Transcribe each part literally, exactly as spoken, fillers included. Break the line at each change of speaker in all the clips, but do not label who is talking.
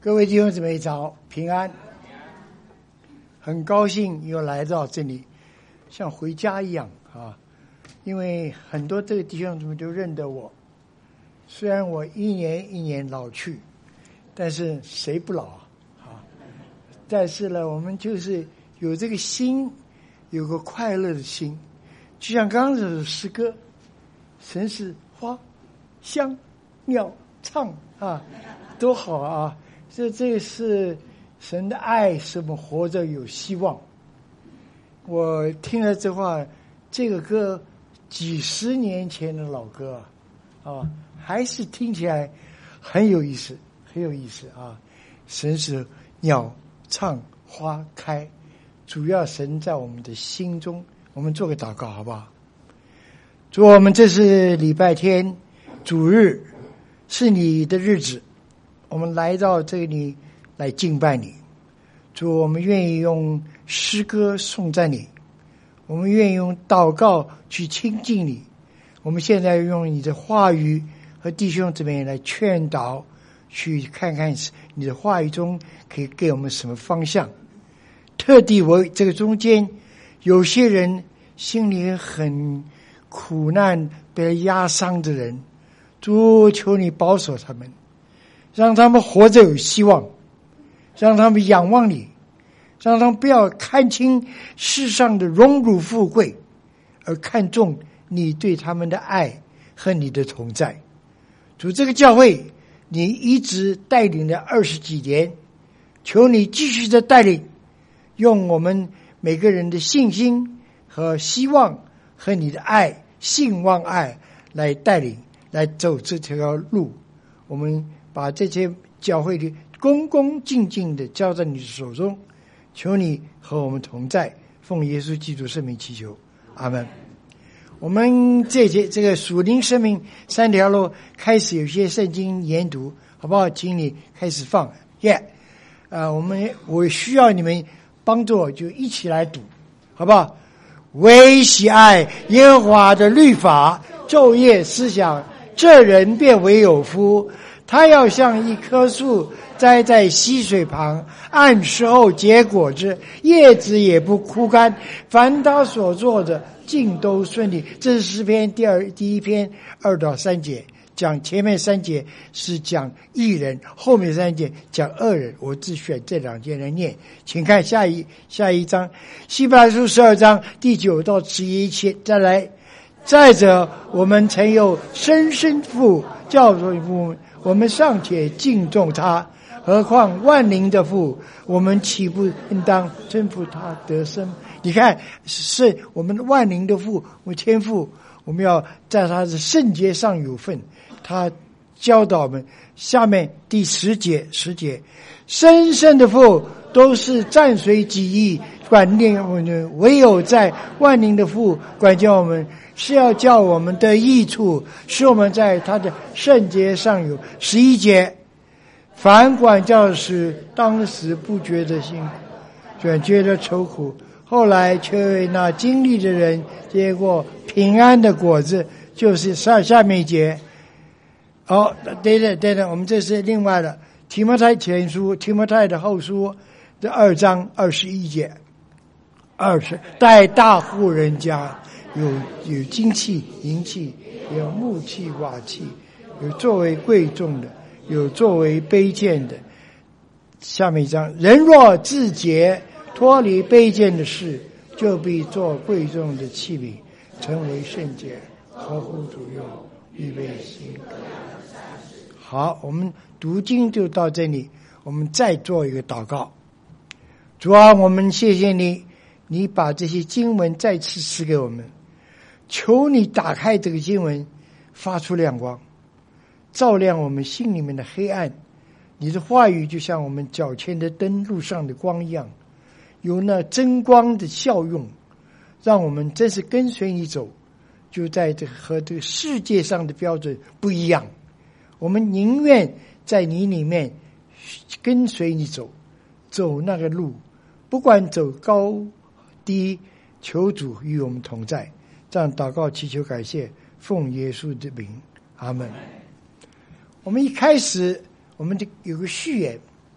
各位弟兄姊妹早，平安。很高兴又来到这里，像回家一样啊！因为很多这个弟兄姊妹都认得我，虽然我一年一年老去，但是谁不老啊？啊！但是呢，我们就是有这个心，有个快乐的心，就像刚刚这首诗歌，神是花香鸟唱啊，多好啊！这这是神的爱，使我们活着有希望。我听了这话，这个歌几十年前的老歌啊，啊，还是听起来很有意思，很有意思啊！神是鸟唱花开，主要神在我们的心中。我们做个祷告好不好？主，我们这是礼拜天，主日是你的日子，我们来到这里来敬拜你。主，我们愿意用诗歌颂赞你，我们愿意用祷告去亲近你。我们现在用你的话语和弟兄姊妹来劝导，去看看你的话语中可以给我们什么方向。特地我这个中间有些人心里很苦难，被压伤的人，主，求你保守他们，让他们活着有希望，让他们仰望你，让他们不要看清世上的荣辱富贵，而看重你对他们的爱和你的同在。主，这个教会你一直带领了二十几年，求你继续的带领，用我们每个人的信心和希望和你的爱，信望爱来带领，来走这条路。我们把这些教会的恭恭敬敬的交在你的手中，求你和我们同在，奉耶稣基督圣名祈求，阿们。我们这节这个属灵生命三条路开始有些圣经研读，好不好？请你开始放耶、yeah 呃、我们我需要你们帮助我，就一起来读，好不好？唯喜爱耶和华的律法，昼夜思想，这人便为有福。他要像一棵树栽在溪水旁，按时候结果子，叶子也不枯干，凡他所做的尽都顺利。这是诗篇第二第一篇二到三节，讲前面三节是讲义人，后面三节讲恶人。我只选这两节来念，请看下一下一章，希伯来书十二章第九到十一节。再来，再者，我们曾有生身父，叫做父，我们尚且敬重他，何况万灵的父，我们岂不应当征服他得生？你看，是我们万灵的父，我们天父，我们要在他的圣洁上有份。他教导我们，下面第十节十节，生生的父都是暂随己意管念我们，唯有在万灵的父管教我们，是要叫我们的益处，使我们在他的圣洁上有。十一节，凡管教时，当时不觉得辛苦，转觉得愁苦，后来却为那经历的人结过平安的果子。就是下下面一节。好、哦，对对对对，我们这是另外的提摩太前书，提摩太的后书的二章二十一节。二十，待大户人家，有有金器银器，有木器瓦器，有作为贵重的，有作为卑贱的。下面一章，人若自洁，脱离卑贱的事，就必做贵重的器皿，成为圣洁，合乎主用，预备行。好，我们读经就到这里，我们再做一个祷告。主啊，我们谢谢你，你把这些经文再次赐给我们，求你打开这个经文，发出亮光，照亮我们心里面的黑暗。你的话语就像我们脚前的灯，路上的光一样，有那真光的效用，让我们真是跟随你走，就在这个和这个世界上的标准不一样。我们宁愿在你里面跟随你走，走那个路，不管走高低，求主与我们同在。这样祷告祈求感谢，奉耶稣的名，阿们。我们一开始我们就有个序言，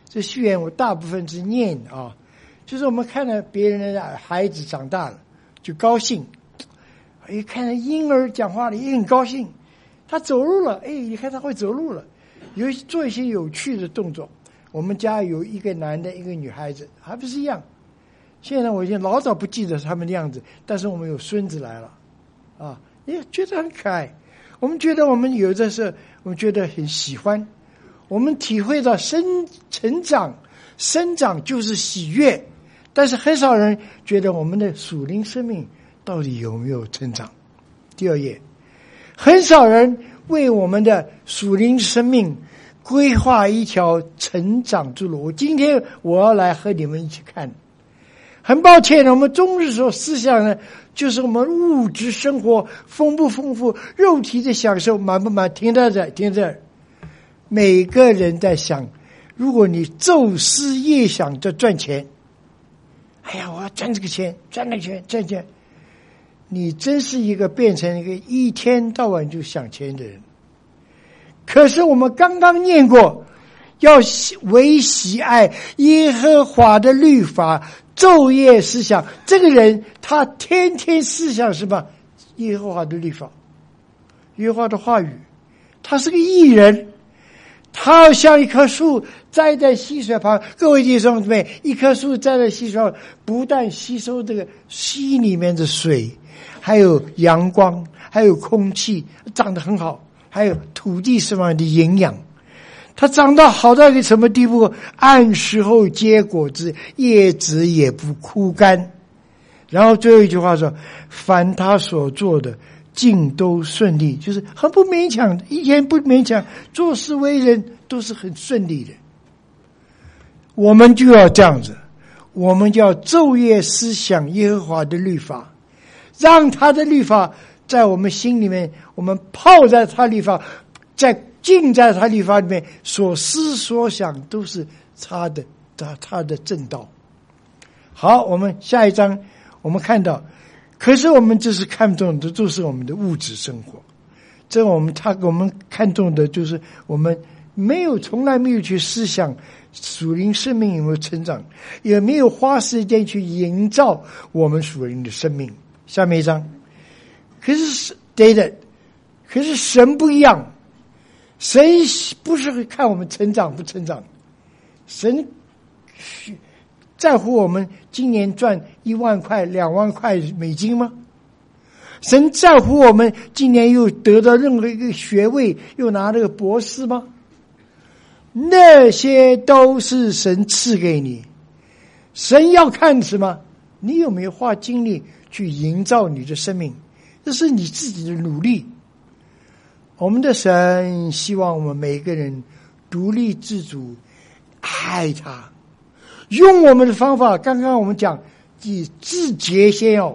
这序言我大部分是念啊，就是我们看到别人的孩子长大了就高兴，哎，看到婴儿讲话了也很高兴，他走路了，哎，你看他会走路了，有做一些有趣的动作。我们家有一个男的，一个女孩子，还不是一样。现在我已经老早不记得他们的样子，但是我们有孙子来了，啊，也觉得很可爱。我们觉得我们有的时候，我们觉得很喜欢。我们体会到生成长、生长就是喜悦，但是很少人觉得我们的属灵生命到底有没有成长。第二页，很少人为我们的属灵生命规划一条成长之路。我今天我要来和你们一起看。很抱歉，我们中日所思想呢，就是我们物质生活丰不丰富，肉体的享受满不满，停在这儿，停在这儿。每个人在想，如果你昼思夜想着赚钱，哎呀，我要赚这个钱，赚那个钱，赚钱，你真是一个变成一个一天到晚就想钱的人。可是我们刚刚念过，要唯喜爱耶和华的律法，昼夜思想。这个人他天天思想什么？耶和华的律法，耶和华的话语。他是个义人，他要像一棵树栽在溪水旁。各位弟兄姊妹，一棵树栽在溪水旁，不但吸收这个溪里面的水，还有阳光，还有空气，长得很好，还有土地上面的营养。它长到好到一个什么地步？按时候结果子，叶子也不枯干。然后最后一句话说，凡他所做的尽都顺利，就是很不勉强，一天不勉强，做事为人都是很顺利的。我们就要这样子，我们就要昼夜思想耶和华的律法，让他的律法在我们心里面，我们泡在他律法，在浸在他律法里面，所思所想都是他的他他的正道。好，我们下一章我们看到，可是我们就是看重的就是我们的物质生活，这我们他给我们看重的就是我们没有从来没有去思想属灵生命有没有成长，也没有花时间去营造我们属灵的生命。下面一章，可是对的，可是神不一样，神不是看我们成长不成长，神在乎我们今年赚一万块两万块美金吗？神在乎我们今年又得到任何一个学位，又拿了个博士吗？那些都是神赐给你。神要看什么？你有没有花精力去营造你的生命？这是你自己的努力。我们的神希望我们每一个人独立自主，爱他，用我们的方法。刚刚我们讲，以自洁先要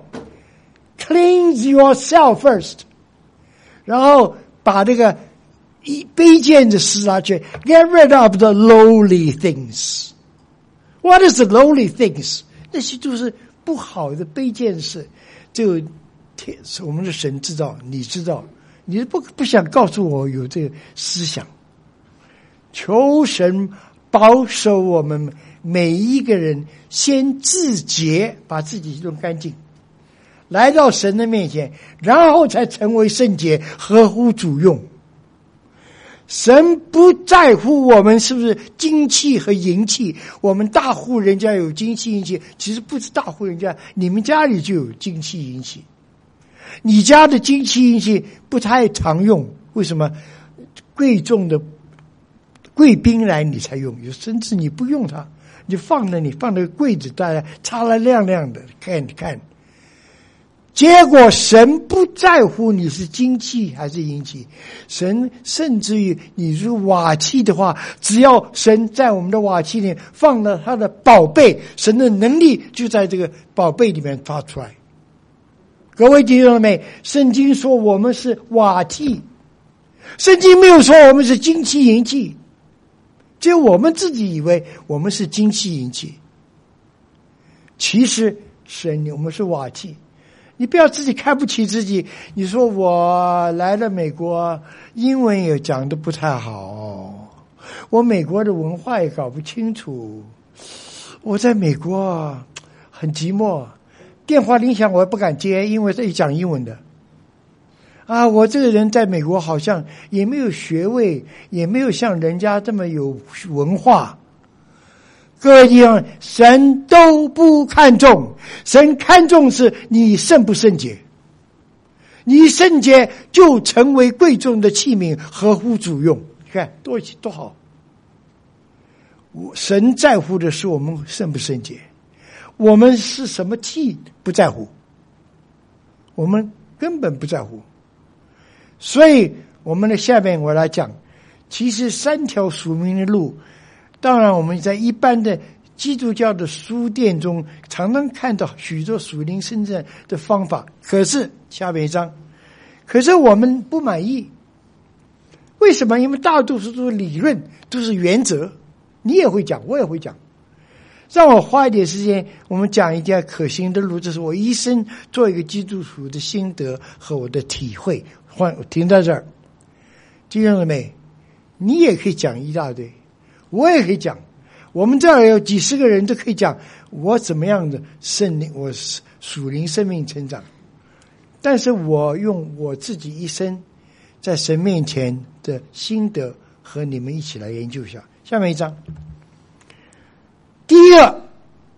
cleanse yourself first， 然后把这个卑贱的事拿去 get rid of the lowly things。 What is the lowly things？ 那些就是不好的卑贱事，就我们的神知道，你知道，你不不想告诉我有这个思想。求神保守我们每一个人先自洁，把自己弄干净，来到神的面前，然后才成为圣洁，合乎主用。神不在乎我们是不是精气和银气，我们大户人家有精气银气，其实不是大户人家，你们家里就有精气银气。你家的精气银气不太常用，为什么？贵重的贵宾来你才用，甚至你不用它，你放了你放那个柜子，大家擦了亮亮的，看看。结果神不在乎你是金器还是银器，神甚至于你是瓦器的话，只要神在我们的瓦器里放了他的宝贝，神的能力就在这个宝贝里面发出来。各位弟兄们，圣经说我们是瓦器，圣经没有说我们是金器银器，只有我们自己以为我们是金器银器，其实神我们是瓦器。你不要自己看不起自己，你说我来了美国，英文也讲得不太好， 我美国的文化也搞不清楚，我在美国很寂寞，电话铃响我也不敢接，因为这里讲英文的。啊，我这个人在美国好像也没有学位，也没有像人家这么有文化。各位弟兄，神都不看重，神看重是你圣不圣洁。你圣洁就成为贵重的器皿，合乎主用。你看多多好。神在乎的是我们圣不圣洁，我们是什么器不在乎，我们根本不在乎。所以我们的下面我来讲，其实三条属灵的路，当然我们在一般的基督教的书店中常常看到许多属灵生长的方法，可是下面一章，可是我们不满意。为什么？因为大多数都是理论，都是原则，你也会讲，我也会讲。让我花一点时间，我们讲一条可行的路，这是我一生做一个基督徒的心得和我的体会。换停在这儿，弟兄姊妹，你也可以讲一大堆，我也可以讲。我们这儿有几十个人都可以讲我怎么样的圣灵，我属灵生命成长。但是我用我自己一生在神面前的心得和你们一起来研究一下。下面一章，第一个，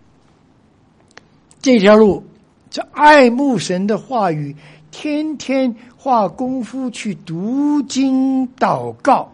这条路是爱慕神的话语，天天花功夫去读经祷告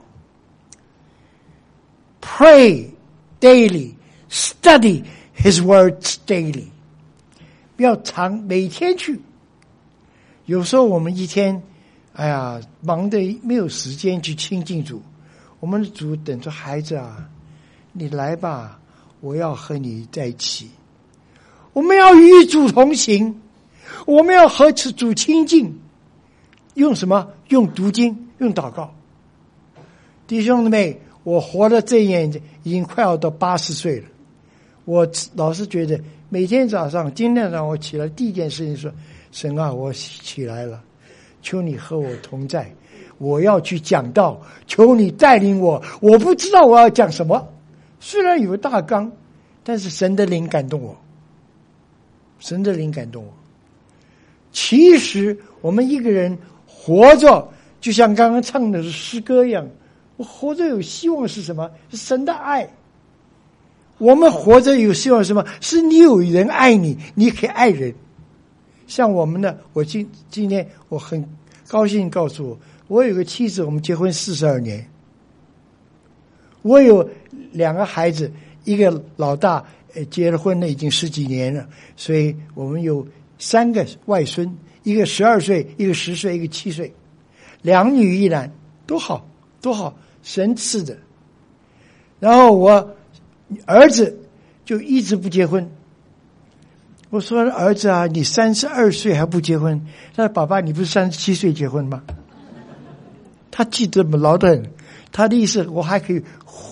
，pray daily, study His words daily， 不要常每天去。有时候我们一天，哎呀，忙得没有时间去亲近主。我们的主等着孩子啊，你来吧，我要和你在一起。我们要与主同行，我们要和主亲近。用什么？用读经，用祷告。弟兄姊妹，我活到这一年已经快要到八十岁了。我老是觉得每天早上，今天早上我起来第一件事情说：神啊，我起来了，求你和我同在，我要去讲道，求你带领我。我不知道我要讲什么，虽然有大纲，但是神的灵感动我，神的灵感动我。其实我们一个人活着，就像刚刚唱的诗歌一样，我活着有希望是什么？是神的爱。我们活着有希望是什么？是你有人爱你，你可以爱人。像我们呢，我今今天我很高兴告诉我，我有个妻子，我们结婚四十二年。我有两个孩子，一个老大呃结了婚了，已经十几年了，所以我们有三个外孙，一个十二岁，一个十岁，一个七岁，两女一男，多好多好，神赐的。然后我儿子就一直不结婚。我说儿子啊，你三十二岁还不结婚？他说爸爸，你不是三十七岁结婚吗？他记得牢得很，他的意思我还可以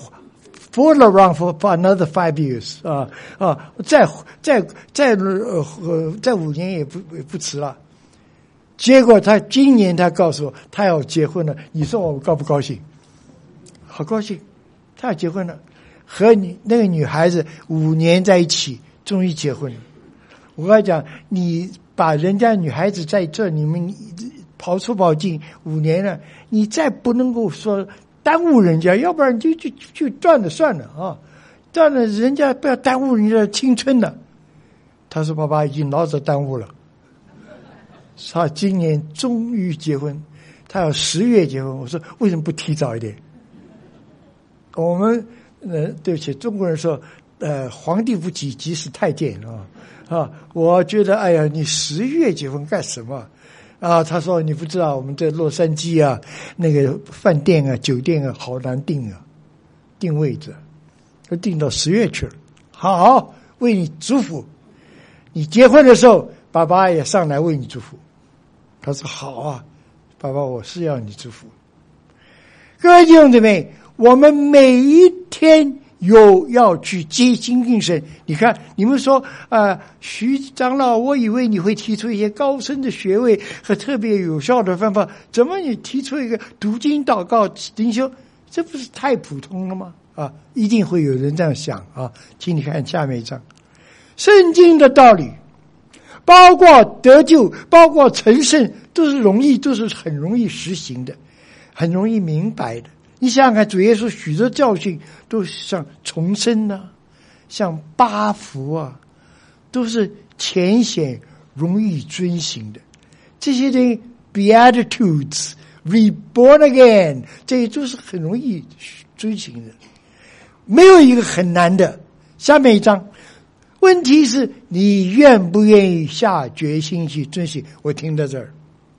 fool around for, for another five years 啊啊，再再再呃再五年也不也不迟了。结果他今年他告诉我他要结婚了，你说我高不高兴？好高兴，他要结婚了，和你那个女孩子五年在一起，终于结婚了。我跟他讲，你把人家女孩子在这你们跑出跑进五年了，你再不能够说耽误人家，要不然就就就断了算了啊，断了人家不要耽误人家的青春了。他说爸爸已经老早耽误了，他今年终于结婚，他要十月结婚。我说为什么不提早一点？我们呃对不起，中国人说呃皇帝不急急死太监啊。啊，我觉得，哎呀，你十月结婚干什么？啊，他说你不知道，我们在洛杉矶啊，那个饭店啊、酒店啊，好难订啊，订位置，都订到十月去了。好，为你祝福。你结婚的时候，爸爸也上来为你祝福。他说好啊，爸爸，我是要你祝福。各位弟兄姊妹，我们每一天有要去接近精神。你看你们说啊、呃，徐长老，我以为你会提出一些高深的学位和特别有效的方法，怎么你提出一个读经祷告灵修？ 这不是太普通了吗？啊，一定会有人这样想啊。请你看下面一章，圣经的道理，包括得救，包括成圣，都是容易，都是很容易实行的，很容易明白的。你想想看，主耶稣许多教训都是像重生啊，像八福啊，都是浅显容易遵行的。这些人 Beatitudes、Reborn Again， 这些都是很容易遵行的，没有一个很难的。下面一章，问题是你愿不愿意下决心去遵行？我听到这儿，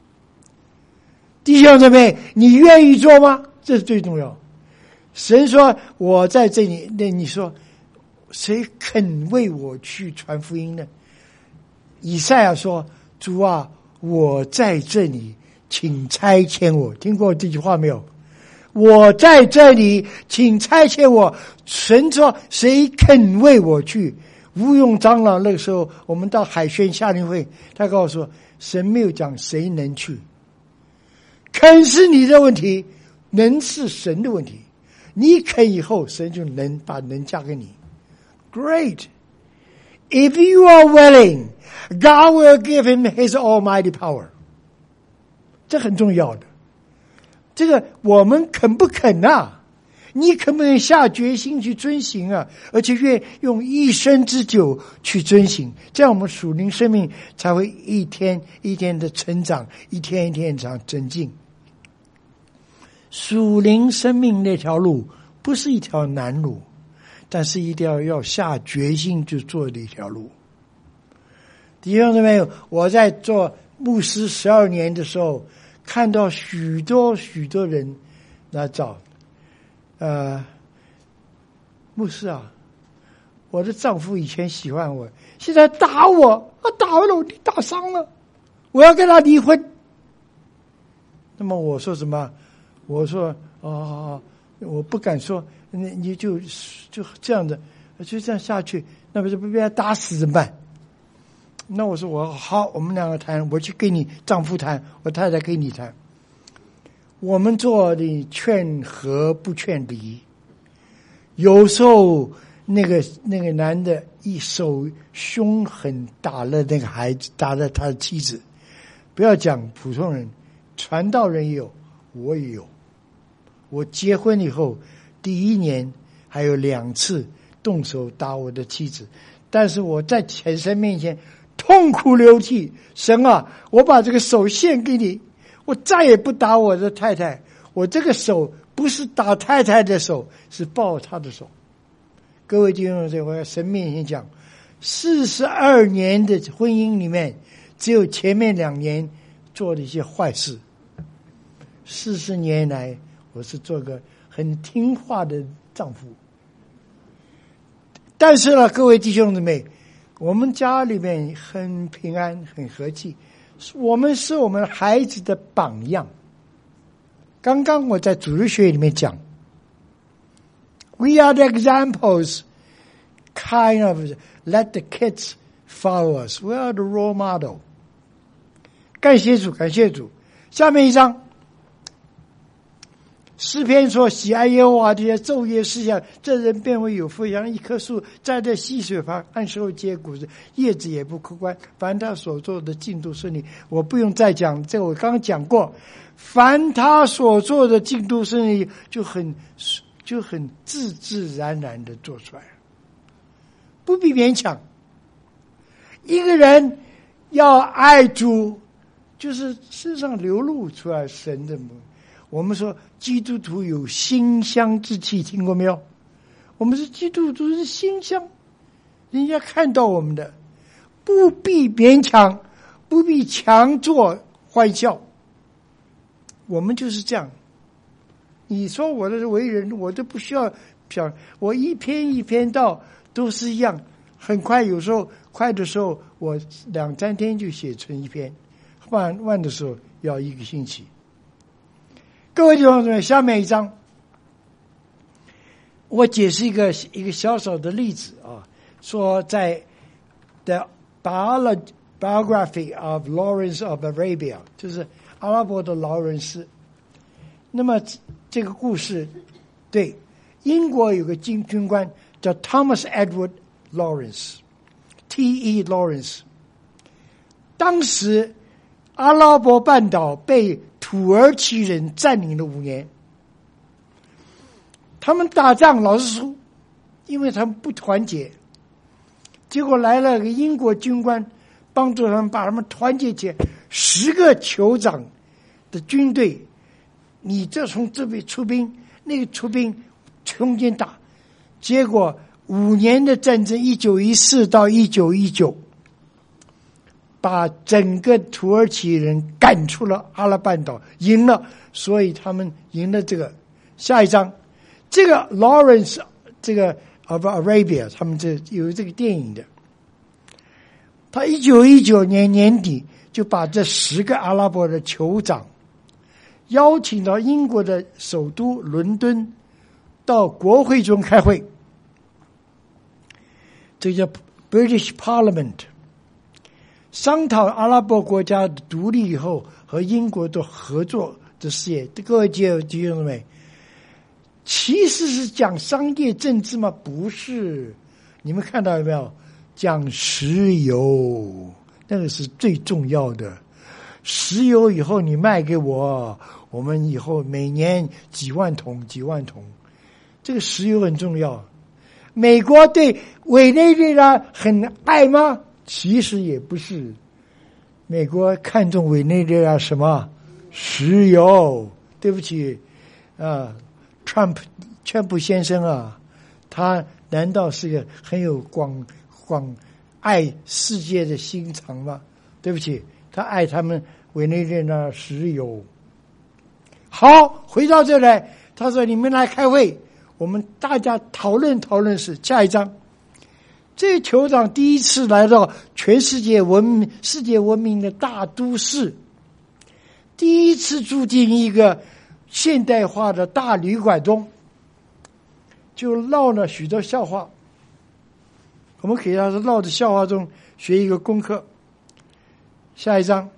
弟兄姊妹，你愿意做吗？这是最重要。神说我在这里，那你说谁肯为我去传福音呢？以赛亚说，主啊，我在这里，请差遣我。听过这句话没有？我在这里，请差遣我。神说谁肯为我去？吴用长老那个时候我们到海宣夏令会，他告诉我神没有讲谁能去，肯是你的问题，能是神的问题。你肯以后，神就能把能加给你。Great. If you are willing, God will give him his almighty power. 这很重要的。这个我们肯不肯啊？你肯不肯下决心去遵行啊？而且愿用一生之久去遵行，这样我们属灵生命才会一天一天的成长，一天一天的增进。属灵生命那条路不是一条难路，但是一定要要下决心去做的一条路。弟兄姊妹，我在做牧师十二年的时候，看到许多许多人来找，呃，牧师啊，我的丈夫以前喜欢我，现在打我，他打完了我打伤了，我要跟他离婚。那么我说什么？我说哦，我不敢说，你你就就这样的，就这样下去，那不是被他打死怎么办？那我说我好，我们两个谈，我去跟你丈夫谈，我太太跟你谈。我们做的劝和不劝离，有时候那个那个男的一手凶狠打了那个孩子，打了他的妻子。不要讲普通人，传道人也有，我也有。我结婚以后第一年还有两次动手打我的妻子，但是我在前神面前痛哭流涕，神啊，我把这个手献给你，我再也不打我的太太。我这个手不是打太太的手，是抱她的手。各位弟兄姊妹，我在神面前讲，四十二年的婚姻里面，只有前面两年做了一些坏事，四十年来我是做个很听话的丈夫。但是呢，各位弟兄姊妹，我们家里面很平安，很和气，我们是我们孩子的榜样。刚刚我在主日学里面讲 We are the examples, kind of let the kids follow us. We are the role model. 感谢主，感谢主。下面一章诗篇说，喜爱耶和华这些昼夜思想，这人便为有福，像一棵树栽在溪水旁，按时候结果子，叶子也不枯干，凡他所做的尽都顺利。我不用再讲，这个我刚刚讲过，凡他所做的尽都顺利，就很就很自自然然的做出来，不必勉强。一个人要爱主，就是身上流露出来神的。我们说基督徒有馨香之气，听过没有？我们是基督徒，是馨香，人家看到我们的，不必勉强，不必强作欢笑。我们就是这样。你说我的为人，我都不需要想，我一篇一篇到都是一样，很快，有时候快的时候我两三天就写成一篇，慢慢的时候要一个星期。各位弟兄姊妹，下面一章我解释一个一个小小的例子啊，说在 The Biography of Lawrence of Arabia， 就是阿拉伯的劳伦斯。那么这个故事对，英国有个军军官叫 Thomas Edward Lawrence，T E Lawrence。当时阿拉伯半岛被土耳其人占领了五年，他们打仗老是输，因为他们不团结。结果来了个英国军官，帮助他们把他们团结起来，十个酋长的军队，你这从这边出兵，那个出兵，中间打，结果五年的战争，一九一四到一九一九，把整个土耳其人赶出了阿拉半岛，赢了，所以他们赢了这个。下一章，这个 Lawrence 这个 of Arabia， 他们这有这个电影的。他一九一九年年底就把这十个阿拉伯的酋长邀请到英国的首都伦敦，到国会中开会，这叫 British Parliament， 商讨阿拉伯国家独立以后和英国的合作的事业。各位弟兄姊妹，其实是讲商业政治吗？不是，你们看到有没有？讲石油，那个是最重要的。石油以后你卖给我，我们以后每年几万桶几万桶，这个石油很重要。美国对委内瑞拉很爱吗？其实也不是，美国看重委内瑞拉什么？石油。对不起啊 Trump 川普先生啊，他难道是个很有广广爱世界的心肠吗？对不起，他爱他们委内瑞拉石油。好，回到这来，他说你们来开会，我们大家讨论讨论是下一章。这个酋长第一次来到全世界闻名世界闻名的大都市，第一次住进一个现代化的大旅馆中，就闹了许多笑话。我们可以从闹的笑话中学一个功课。下一章，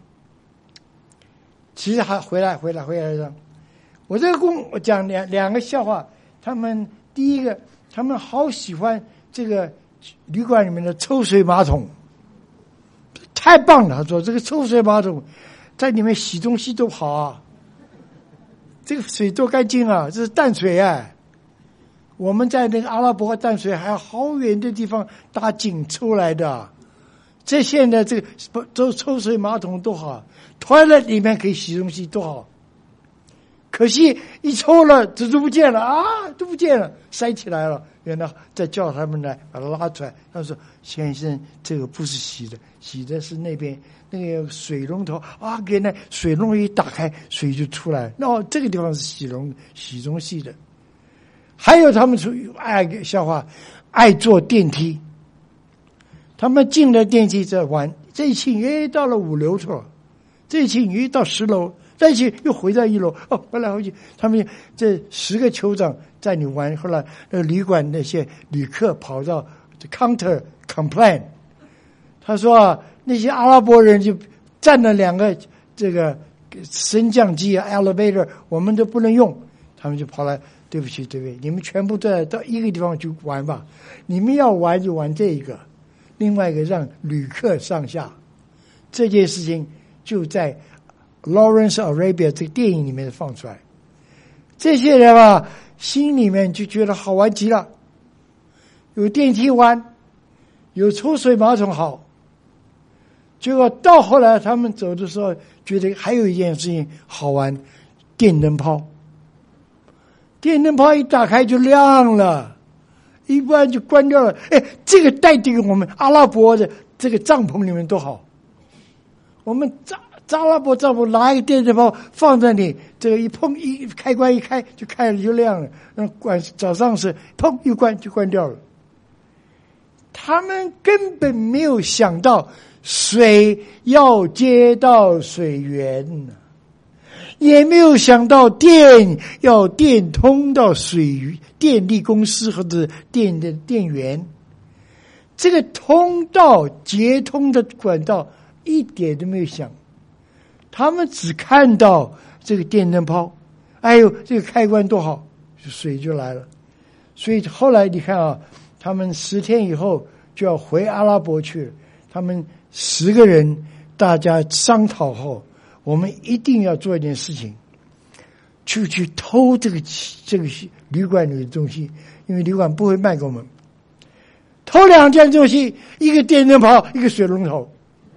其实还回来回来回来一章。我这个功我讲两两个笑话。他们第一个，他们好喜欢这个旅馆里面的抽水马桶，太棒了。他说这个抽水马桶在里面洗东西都好啊，这个水多干净啊，这是淡水啊。我们在那个阿拉伯淡水还有好远的地方打井抽来的，这现在这个抽抽水马桶多好，toilet里面可以洗东西多好。可惜一抽了这都不见了啊，都不见了，塞起来了。原来再叫他们来把它拉出来。他说：“先生，这个不是洗的，洗的是那边那个水龙头啊，给那水龙头一打开，水就出来。那、哦、这个地方是洗龙洗东西的。”还有他们属于爱笑话，爱坐电梯。他们进了电梯在玩，这一期诶到了五楼去了，这一期诶到十楼，这一期又回到一楼。哦，回来回去，他们这十个酋长在你玩。后来那个旅馆那些旅客跑到 counter complain， 他说啊，那些阿拉伯人就占了两个这个升降机啊 elevator， 我们都不能用，他们就跑来。对不起，对不起，你们全部都到一个地方去玩吧。你们要玩就玩这一个，另外一个让旅客上下。这件事情就在 Lawrence Arabia 这个电影里面放出来。这些人啊，心里面就觉得好玩极了，有电梯玩，有抽水马桶好。结果到后来他们走的时候，觉得还有一件事情好玩，电灯泡。电灯泡一打开就亮了，一关就关掉了。哎，这个代替我们阿拉伯的这个帐篷里面多好。我们扎阿拉伯帐篷拿一个电灯泡放在你，这个一碰一开关一开就开了就亮了。那关早上是砰一关就关掉了。他们根本没有想到水要接到水源呢。也没有想到电要电通到水电力公司或者电的电源，这个通道接通的管道一点都没有想，他们只看到这个电灯泡，哎呦这个开关多好， 水就来了。所以后来你看啊，他们十天以后就要回阿拉伯去了，他们十个人大家商讨后，我们一定要做一件事情，就去偷这个这个旅馆里的东西，因为旅馆不会卖给我们。偷两件东西，一个电灯泡，一个水龙头。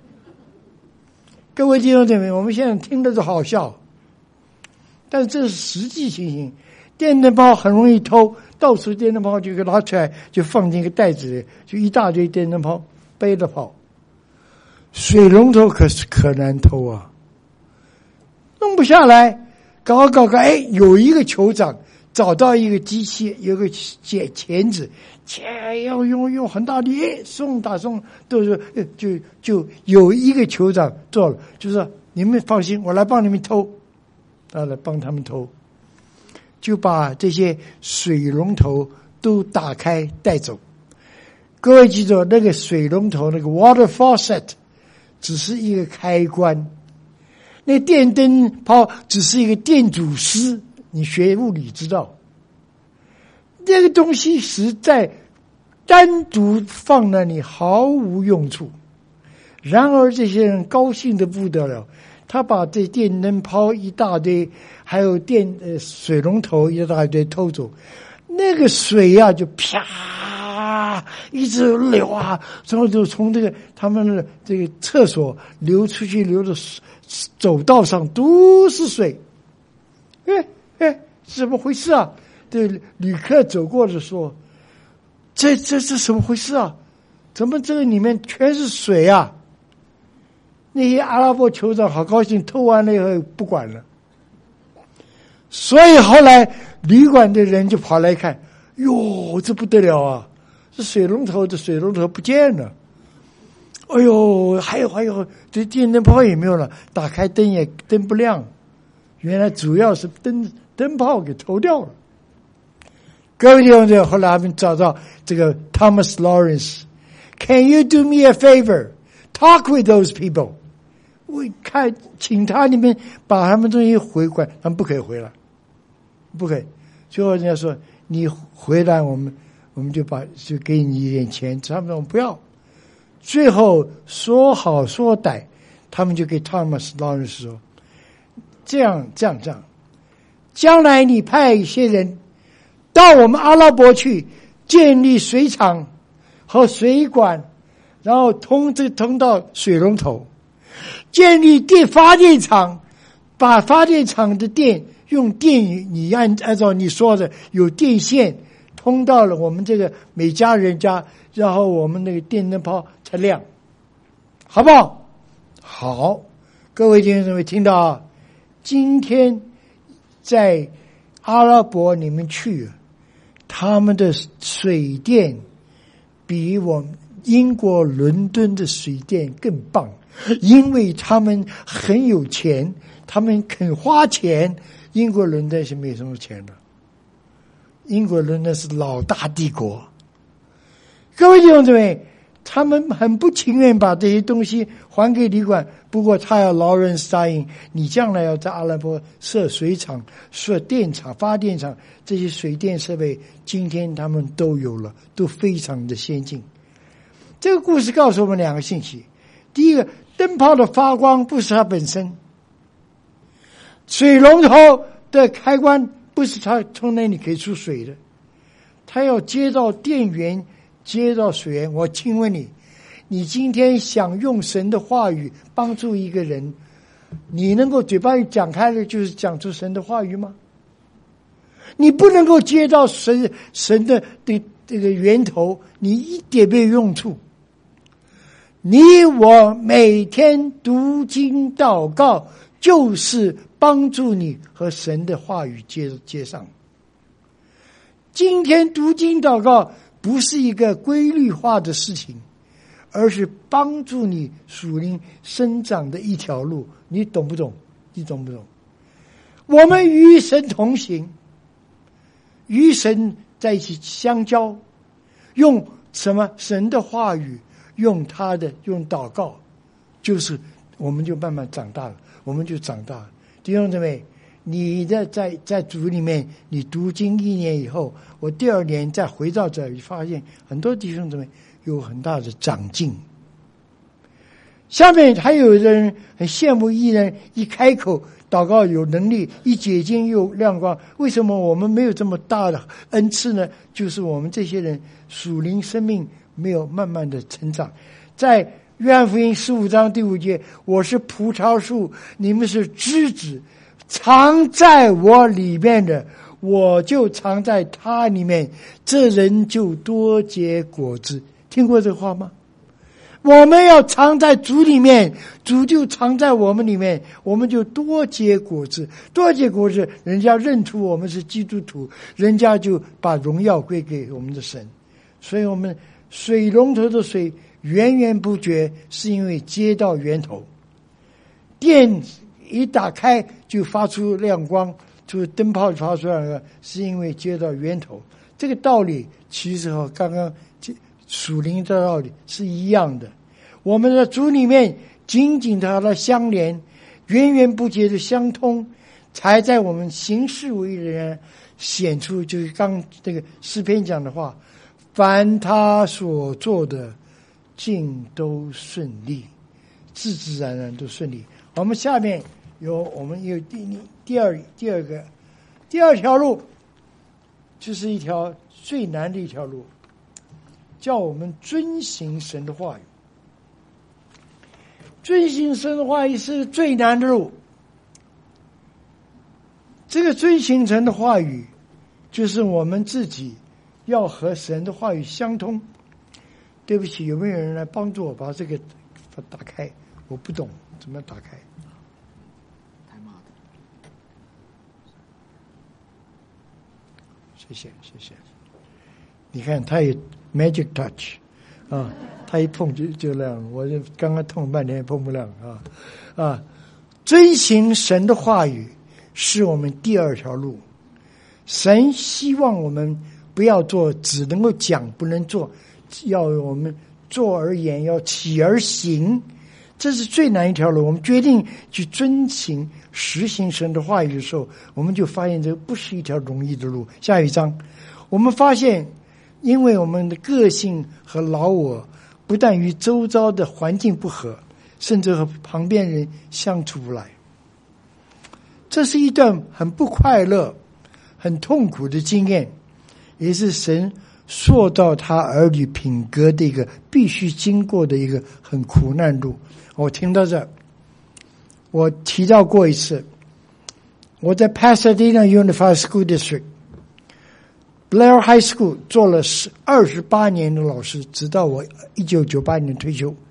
各位弟兄姐妹，我们现在听的都好笑，但是这是实际情形。电灯泡很容易偷，到处电灯泡就给拿出来，就放进一个袋子里，就一大堆电灯泡背着跑。水龙头可是可难偷啊，弄不下来，搞搞搞，哎，有一个酋长找到一个机器，有个钳钳子，钳要用用很大力，哎，送打送都是就就有一个酋长做了，就是你们放心，我来帮你们偷，他来帮他们偷。就把这些水龙头都打开带走。各位记住，那个水龙头那个 water faucet 只是一个开关，那电灯泡只是一个电阻丝，你学物理知道，那个东西实在单独放那里毫无用处。然而这些人高兴得不得了，他把这电灯泡一大堆，还有电呃水龙头一大堆偷走，那个水呀、啊、就啪一直流啊，然后就从这个他们的这个厕所流出去，流的走道上都是水。哎哎，怎么回事啊？这旅客走过的说：“这这这怎么回事啊？怎么这个里面全是水啊？”那些阿拉伯酋长好高兴，偷完了以后不管了。所以后来旅馆的人就跑来看，哟，这不得了啊！这水龙头，这水龙头不见了。哎呦，还有还有，这电灯泡也没有了，打开灯也灯不亮。原来主要是灯灯泡给偷掉了。各位弟兄姊妹，后来他们找到这个 Thomas Lawrence，Can you do me a favor? Talk with those people. 我看，请他你们把他们东西回过来，他们不可以回来，不可以。最后人家说你回来，我们我们就把就给你一点钱，他们说不要。最后说好说歹，他们就给 Thomas Lawrence 说，这样这样这样，将来你派一些人到我们阿拉伯去建立水厂和水管，然后通这通到水龙头，建立电发电厂，把发电厂的电用电，你按按照你说的有电线通到了我们这个每家人家，然后我们那个电灯泡才亮，好不好？好，各位弟兄姊妹听到啊，今天在阿拉伯你们去，他们的水电比我们英国伦敦的水电更棒，因为他们很有钱，他们肯花钱。英国伦敦是没什么钱的，英国伦敦是老大帝国。各位弟兄姊妹，他们很不情愿把这些东西还给旅馆，不过他要劳人答应，你将来要在阿拉伯设水厂、设电厂、发电厂，这些水电设备今天他们都有了，都非常的先进。这个故事告诉我们两个信息：第一个，灯泡的发光不是它本身，水龙头的开关不是它从那里可以出水的，它要接到电源，接到水源。我请问你，你今天想用神的话语帮助一个人，你能够嘴巴里讲开了就是讲出神的话语吗？你不能够接到神神的这这个源头，你一点没有用处。你我每天读经祷告，就是帮助你和神的话语接接上。今天读经祷告不是一个规律化的事情，而是帮助你属灵生长的一条路。你懂不懂？你懂不懂？我们与神同行，与神在一起相交，用什么？神的话语，用他的用祷告，就是我们就慢慢长大了，我们就长大了。弟兄姊妹， 你的在在主里面，你读经一年以后，我第二年再回到这里，发现很多弟兄姊妹有很大的长进。下面还有人很羡慕艺人一开口祷告有能力，一解经又亮光。为什么我们没有这么大的恩赐呢？就是我们这些人属灵生命没有慢慢的成长。在约翰福音十五章第五节，我是葡萄树，你们是枝子，藏在我里面的，我就藏在他里面，这人就多结果子。听过这话吗？我们要藏在主里面，主就藏在我们里面，我们就多结果子，多结果子，人家认出我们是基督徒，人家就把荣耀归给我们的神。所以我们水龙头的水源源不绝，是因为接到源头。电一打开就发出亮光，就灯泡发出来了，是因为接到源头。这个道理其实和刚刚属灵的道理是一样的。我们的主里面紧紧的和相连，源源不绝的相通，才在我们行事为人显出，就是刚这个诗篇讲的话，凡他所做的尽都顺利，自自然然都顺利。我们下面有我们有第第二第二个第二条路，就是一条最难的一条路，叫我们遵行神的话语。遵行神的话语是最难的路。这个遵行神的话语，就是我们自己要和神的话语相通。对不起，有没有人来帮助我把这个打开？我不懂怎么打开。太慢了。谢谢谢谢。你看，它有 magic touch 啊，它一碰就就亮了。我就刚刚碰半天碰不亮啊啊！遵行神的话语是我们第二条路。神希望我们不要做只能够讲不能做，要我们做而言，要起而行，这是最难一条路。我们决定去遵行实行神的话语的时候，我们就发现这不是一条容易的路。下一章我们发现，因为我们的个性和老我不但与周遭的环境不合，甚至和旁边人相处不来，这是一段很不快乐很痛苦的经验，也是神塑造他儿女品格的一个必须经过的一个很苦难路。我听到这，我提到过一次，我在 Pasadena Unified School District Blair High School 做了二十八年的老师，直到我一九九八年退休。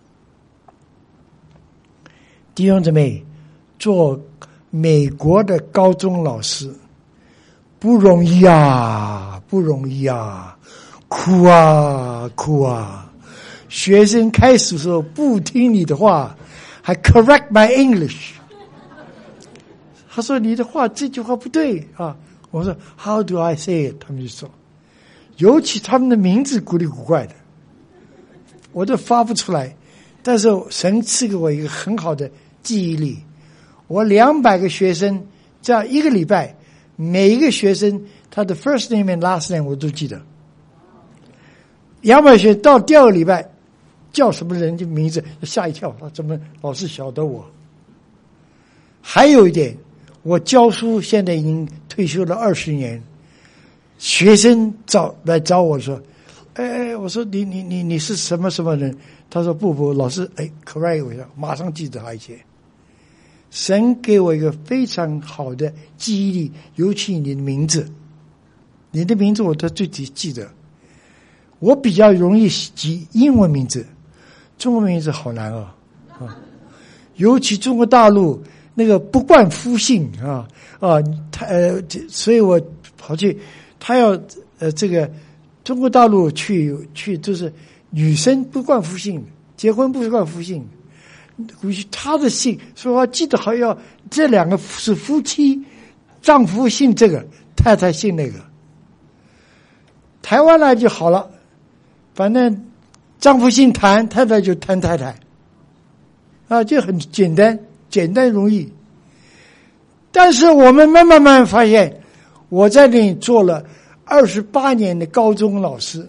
弟兄姊妹，做美国的高中老师不容易啊，不容易啊，哭啊哭啊！学生开始的时候不听你的话，还 correct my English。他说你的话这句话不对啊。我说 How do I say it？ 他们就说，尤其他们的名字古里古怪的，我都发不出来。但是神赐给我一个很好的记忆力，我两百个学生，这样一个礼拜，每一个学生他的 first name and last name 我都记得。两百学到第二个礼拜叫什么人的名字，吓一跳，他怎么老是晓得我？还有一点，我教书现在已经退休了二十年，学生找来找我说，哎，我说你你你你是什么什么人？他说不不，老师哎 correct 我一下，马上记得他一些。神给我一个非常好的记忆力，尤其你的名字，你的名字我都具体记得。我比较容易记英文名字，中文名字好难啊啊！尤其中国大陆那个不冠夫姓啊啊，他呃，所以我跑去，他要呃这个中国大陆去去，就是女生不冠夫姓，结婚不冠夫姓。估计他的姓说记得好要这两个是夫妻，丈夫姓这个，太太姓那个。台湾来就好了，反正丈夫姓谭，太太就谭太太，啊，就很简单，简单容易。 但是我们慢慢慢慢发现，我在那里做了二十八年的高中老师，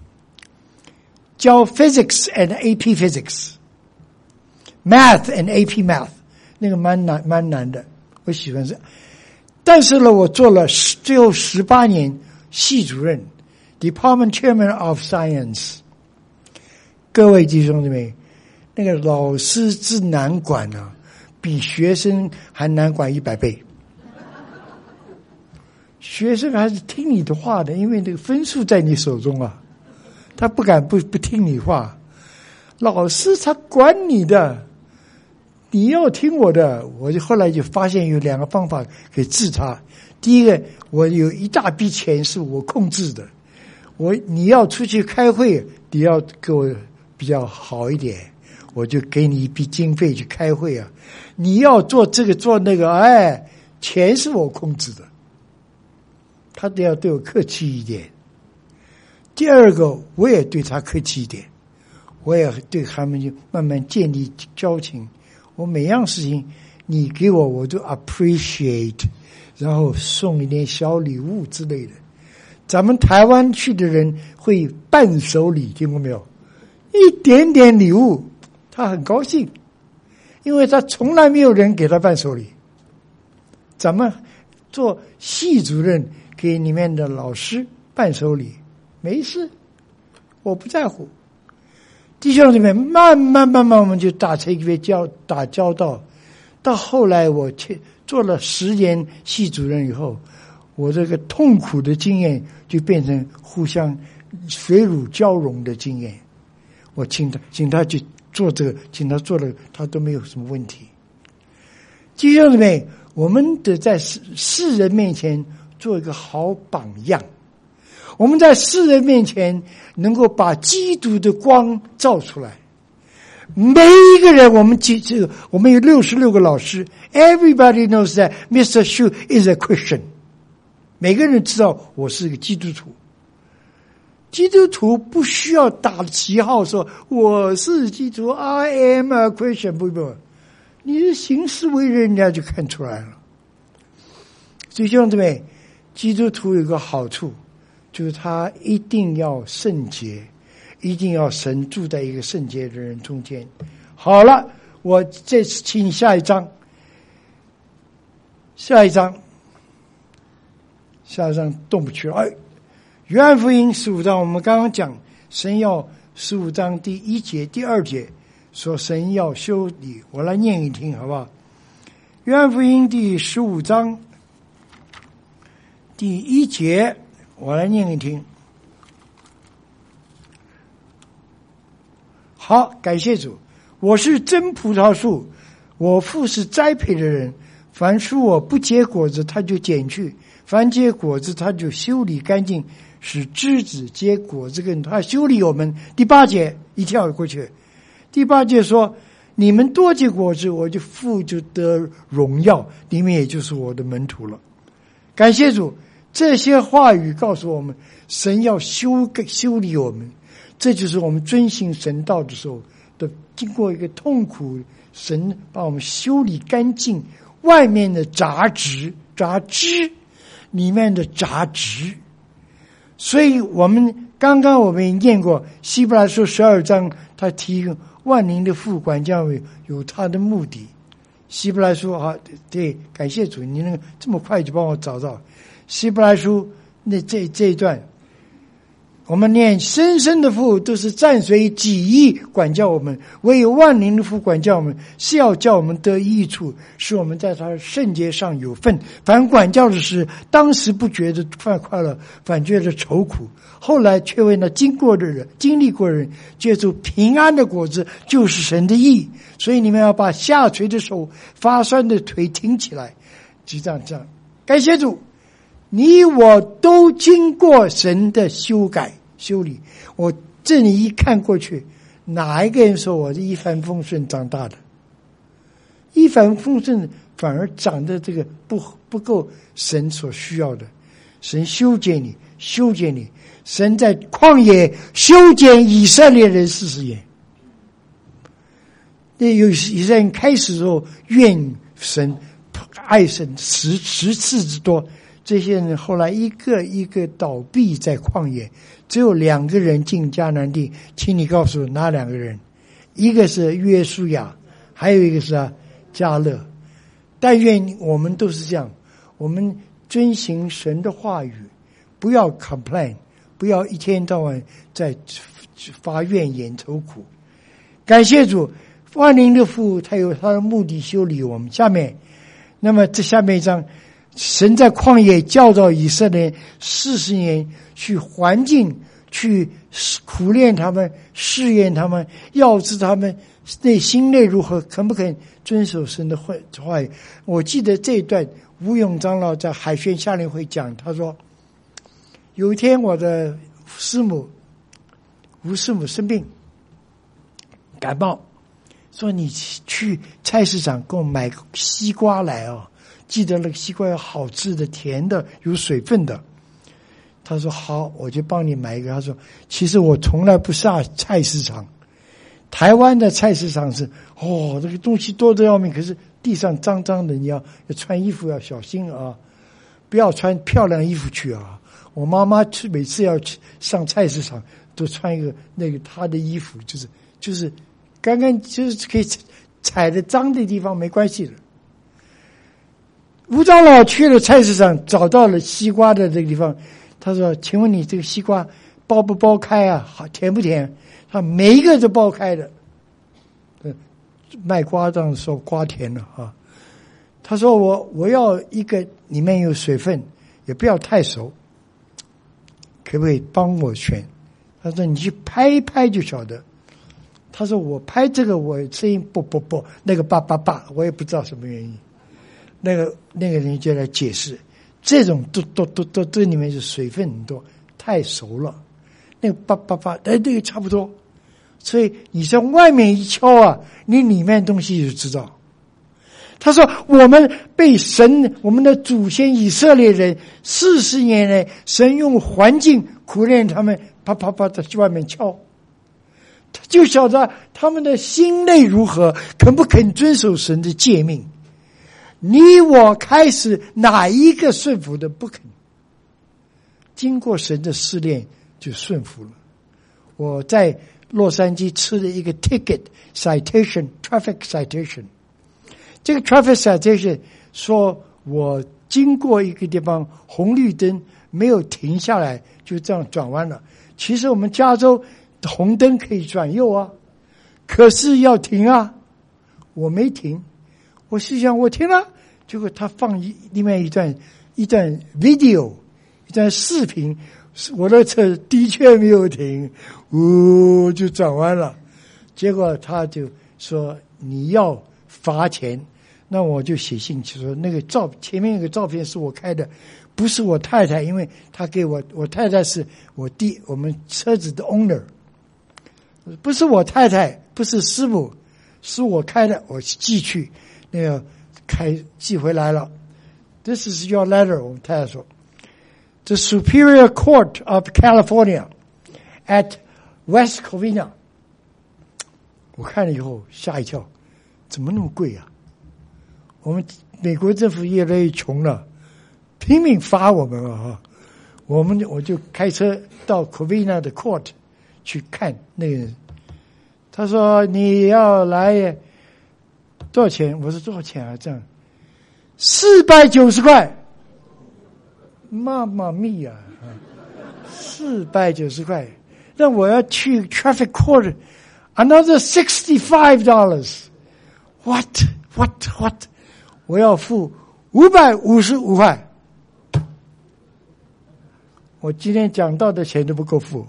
教 physics and A P physics。Math and A P Math， 那个蛮难蛮难的，我喜欢这。但是呢，我做了最后十八年系主任 ，Department Chairman of Science。各位弟兄姊妹，那个老师之难管啊，比学生还难管一百倍。学生还是听你的话的，因为那个分数在你手中啊，他不敢不不听你话。老师他管你的。你要听我的，我就后来就发现有两个方法可以治他。第一个，我有一大笔钱是我控制的，我你要出去开会，你要给我比较好一点，我就给你一笔经费去开会啊。你要做这个做那个，哎，钱是我控制的，他都要对我客气一点。第二个，我也对他客气一点，我也对他们就慢慢建立交情。我每样事情你给我我都 appreciate， 然后送一点小礼物之类的。咱们台湾去的人会伴手礼，听过没有？一点点礼物他很高兴，因为他从来没有人给他伴手礼。咱们做系主任给里面的老师伴手礼，没事，我不在乎。弟兄姊妹，慢慢慢慢我们就打成一个交打交道，到后来我去做了十年系主任以后，我这个痛苦的经验就变成互相水乳交融的经验。我请他请他去做这个，请他做了，他都没有什么问题。弟兄姊妹，我们得在世世人面前做一个好榜样。我们在世人面前能够把基督的光照出来。每一个人，我们这个我们有六十六个老师 ，Everybody knows that Mister Shu is a Christian。每个人知道我是个基督徒。基督徒不需要打旗号说我是基督徒 ，I am a Christian， 不不，你的行事为人，人家就看出来了。所以兄弟们，基督徒有个好处。就是他一定要圣洁，一定要神住在一个圣洁的人中间。好了，我这次请下一章，下一章，下一章动不去了。哎，约翰福音十五章，我们刚刚讲神要十五章第一节、第二节说神要修理，我来念一听好不好？约翰福音第十五章第一节。我来念给你听。好，感谢主。我是真葡萄树，我父是栽培的人。凡树我不结果子，他就剪去；凡结果子，他就修理干净，使枝子结果子更多。他修理我们。第八节一跳过去。第八节说：你们多结果子，我就父就得荣耀，你们也就是我的门徒了。感谢主。这些话语告诉我们，神要修修理我们，这就是我们遵行神道的时候的经过一个痛苦，神把我们修理干净，外面的杂质、杂质，里面的杂质。所以我们刚刚我们念过希伯来书十二章，他提万灵的父管教有他的目的。希伯来书啊，对，感谢主，你能这么快就帮我找到。希伯来书那这这一段，我们念生生的父都是暂随己意管教我们，唯有万灵的父管教我们，是要叫我们得益处，使我们在他圣洁上有份。凡管教的事，当时不觉得快乐，反觉得愁苦，后来却为那经过的人、经历过的人结出平安的果子，就是神的义。所以你们要把下垂的手、发酸的腿挺起来，就这样这样。感谢主。你我都经过神的修改修理，我这里一看过去，哪一个人说我是一帆风顺长大的？一帆风顺反而长得这个不不够神所需要的。神修剪你，修剪你。神在旷野修剪以色列人四十年。那有以色列人开始的时候，愿神爱神十十次之多。这些人后来一个一个倒闭在旷野，只有两个人进迦南地。请你告诉我哪两个人？一个是约书亚，还有一个是啊迦勒。但愿我们都是这样，我们遵行神的话语，不要 complain， 不要一天到晚在发怨言愁苦。感谢主，万灵的父他有他的目的修理我们。下面，那么这下面一章，神在旷野教导以色列四十年，去环境去苦练他们，试验他们，要知他们内心内如何，肯不肯遵守神的话语。我记得这一段吴永长老在海宣夏令会讲，他说有一天我的师母吴师母生病感冒，说你去菜市场给我买西瓜来哦，记得那个西瓜要好吃的，甜的，有水分的。他说好，我就帮你买一个。他说其实我从来不下菜市场，台湾的菜市场是哦，那个东西多得要命，可是地上脏脏的，你要要穿衣服要小心啊，不要穿漂亮衣服去啊。我妈妈去每次要去上菜市场都穿一个那个她的衣服，就是就是刚刚就是可以踩的脏的地方没关系的。吴长老去了菜市场，找到了西瓜的这个地方，他说请问你这个西瓜剥不剥开啊，好甜不甜？他每一个都剥开的。卖瓜这样说瓜甜了啊。他说我我要一个里面有水分，也不要太熟，可不可以帮我选？他说你去拍一拍就晓得。他说我拍这个我声音啵啵啵，那个叭叭叭，我也不知道什么原因。那个那个人就来解释，这种都都都都这里面是水分很多，太熟了。那个叭叭叭，哎，那个差不多。所以你从外面一敲啊，你里面东西就知道。他说我们被神，我们的祖先以色列人四十年来，神用环境苦练他们，啪啪啪在外面敲，他就晓得他们的心内如何，肯不肯遵守神的诫命。你我开始哪一个顺服的不肯，经过神的试炼就顺服了。我在洛杉矶吃了一个 ticket citation traffic citation， 这个 traffic citation 说我经过一个地方红绿灯没有停下来，就这样转弯了。其实我们加州红灯可以转右啊，可是要停啊，我没停。我心想我停了，结果他放一另外一段一段 video 一段视频，我的车的确没有停，呜、哦、就转弯了。结果他就说你要罚钱，那我就写信去说那个照前面有个照片是我开的，不是我太太，因为他给我我太太是我弟我们车子的 owner， 不是我太太，不是师母，是我开的，我寄去那个开寄回来了。This is your letter， 我们太太说。The Superior Court of California at West Covina， 我看了以后吓一跳，怎么那么贵啊？我们美国政府越来越穷了，拼命罚我们啊！我们我就开车到 Covina 的 court 去看那个人。他说你要来多少钱？我说多少钱啊？这样四百九十块。妈妈咪呀，四百九十块，那我要去 traffic court another sixty five dollars。What what what？ 我要付五百五十五块。我今天讲到的钱都不够付。